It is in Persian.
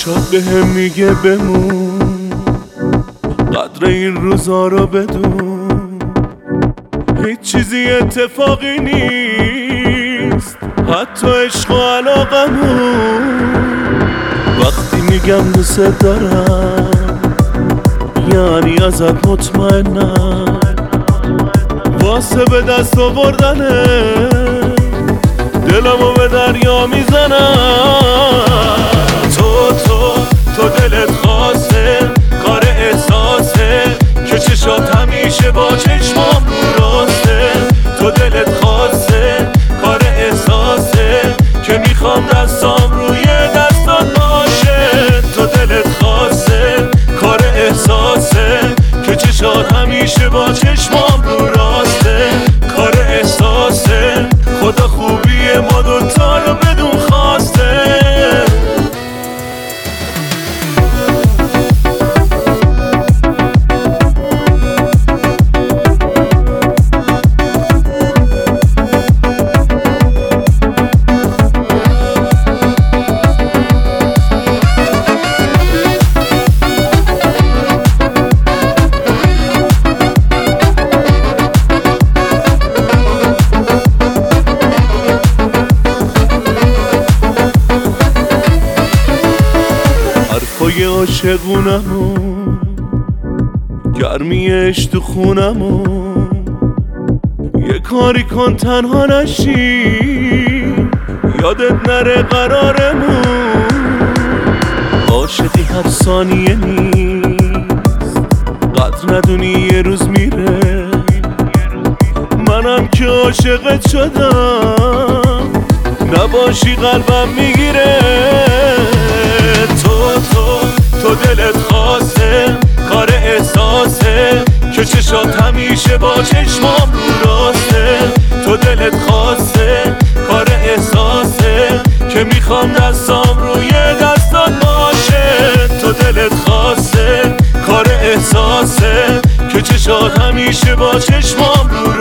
چشات بهم میگه بمون، قدر این روزا رو بدون. هیچ چیزی اتفاقی نیست، حتی عشق و علاقمون. وقتی میگم دوست دارم یعنی ازت مطمئنم، واسه به دست آوردنه دلمو به دریا میزنم. تو دلت خاصه، کار احساسه که چشات همیشه با چشمام رو راسته. تو دلت خاصه، کار احساسه که میخوام دستام روی دستات باشه. تو دلت خاصه، کار احساسه که چشات همیشه با چشمام رو راسته. کار احساسه، خدا خوبی ما دوتا رو بدون خواسته. حرفای عاشقونمون، گرمیش تو خونمون. یه کاری کن تنها نشی، یادت نره قرارمون. عاشقی هر ثانیه نیست، قدر ندونی یه روز میره. منم که عاشقت شدم، نباشی قلبم میگیره. تو دلت خاصه، کار احساسه که چشات همیشه با چشمام رو راسته. تو دلت خاصه، کار احساسه که میخوام دستام روی دستات باشه. تو دلت خاصه، کار احساسه که چشات همیشه با چشمام رو